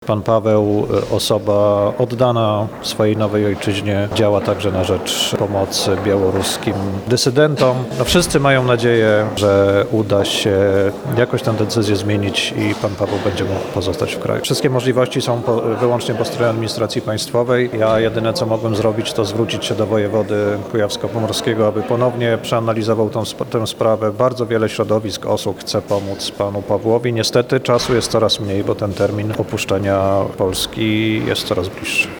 Pan Paweł, osoba oddana swojej nowej ojczyźnie, działa także na rzecz pomocy białoruskim dysydentom. Wszyscy mają nadzieję, że uda się jakoś tę decyzję zmienić i pan Paweł będzie mógł pozostać w kraju. Wszystkie możliwości są wyłącznie po stronie administracji państwowej. Ja jedyne co mogłem zrobić, to zwrócić się do wojewody kujawsko-pomorskiego, aby ponownie przeanalizował tę sprawę. Bardzo wiele środowisk, osób chce pomóc panu Pawłowi. Niestety czasu jest coraz mniej, bo ten termin opuszczenia Polski jest coraz bliższy.